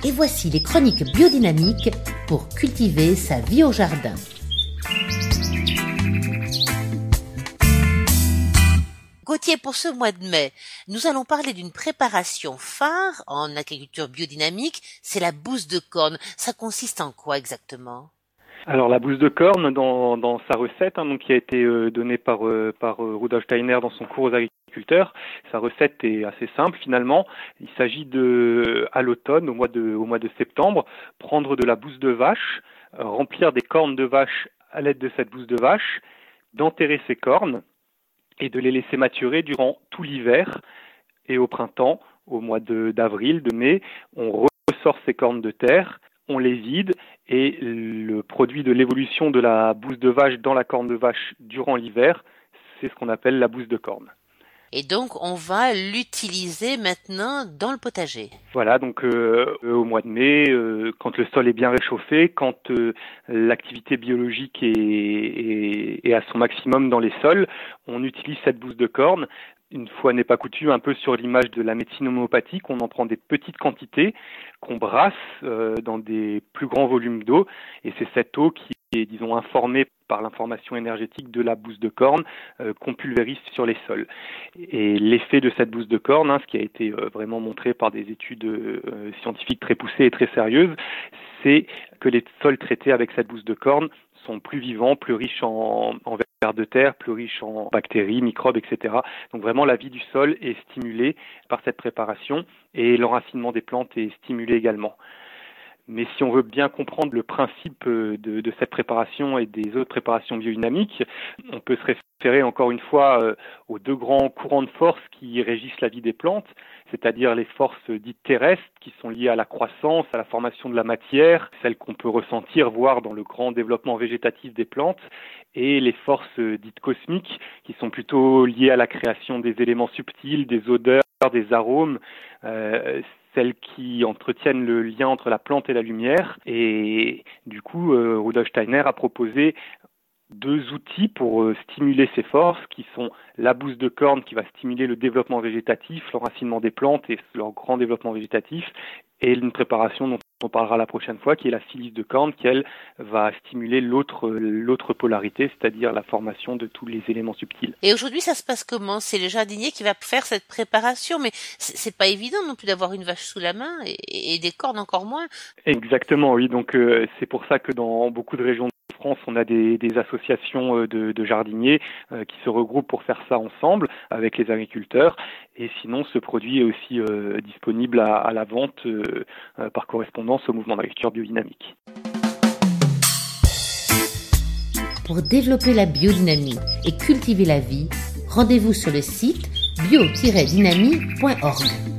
et voici les chroniques biodynamiques pour cultiver sa vie au jardin. Gauthier, pour ce mois de mai, nous allons parler d'une préparation phare en agriculture biodynamique, c'est la bouse de corne. Ça consiste en quoi exactement ? Alors la bouse de corne, dans sa recette, donc qui a été donnée par Rudolf Steiner dans son cours aux agriculteurs, sa recette est assez simple finalement. Il s'agit à l'automne, au mois de septembre, prendre de la bouse de vache, remplir des cornes de vache à l'aide de cette bouse de vache, d'enterrer ces cornes et de les laisser maturer durant tout l'hiver. Et au printemps, au mois d'avril, de mai, on ressort ces cornes de terre, on les vide et le produit de l'évolution de la bouse de vache dans la corne de vache durant l'hiver, c'est ce qu'on appelle la bouse de corne. Et donc, on va l'utiliser maintenant dans le potager. Voilà, donc au mois de mai, quand le sol est bien réchauffé, quand l'activité biologique est à son maximum dans les sols, on utilise cette bouse de corne. Une fois n'est pas coutume, un peu sur l'image de la médecine homéopathique, on en prend des petites quantités qu'on brasse dans des plus grands volumes d'eau, et c'est cette eau qui est, disons, informée par l'information énergétique de la bouse de corne qu'on pulvérise sur les sols. Et l'effet de cette bouse de corne, ce qui a été vraiment montré par des études scientifiques très poussées et très sérieuses, c'est que les sols traités avec cette bouse de corne sont plus vivants, plus riches en vers de terre, plus riches en bactéries, microbes, etc. Donc vraiment la vie du sol est stimulée par cette préparation et l'enracinement des plantes est stimulé également. Mais si on veut bien comprendre le principe de cette préparation et des autres préparations biodynamiques, on peut se référer encore une fois aux deux grands courants de force qui régissent la vie des plantes, c'est-à-dire les forces dites terrestres qui sont liées à la croissance, à la formation de la matière, celles qu'on peut ressentir, voir dans le grand développement végétatif des plantes, et les forces dites cosmiques qui sont plutôt liées à la création des éléments subtils, des odeurs, des arômes, celles qui entretiennent le lien entre la plante et la lumière. Et du coup, Rudolf Steiner a proposé deux outils pour stimuler ces forces, qui sont la bouse de corne qui va stimuler le développement végétatif, l'enracinement des plantes et leur grand développement végétatif, et une préparation dont on parlera la prochaine fois, qui est la silice de corne, qui, elle, va stimuler l'autre polarité, c'est-à-dire la formation de tous les éléments subtils. Et aujourd'hui, ça se passe comment ? C'est le jardinier qui va faire cette préparation, mais c'est pas évident non plus d'avoir une vache sous la main et des cornes encore moins. Exactement, oui. Donc c'est pour ça que dans beaucoup de régions de France, on a des associations de jardiniers qui se regroupent pour faire ça ensemble avec les agriculteurs. Et sinon, ce produit est aussi disponible à la vente par correspondance au mouvement d'agriculture biodynamique. Pour développer la biodynamie et cultiver la vie, rendez-vous sur le site bio-dynamie.org.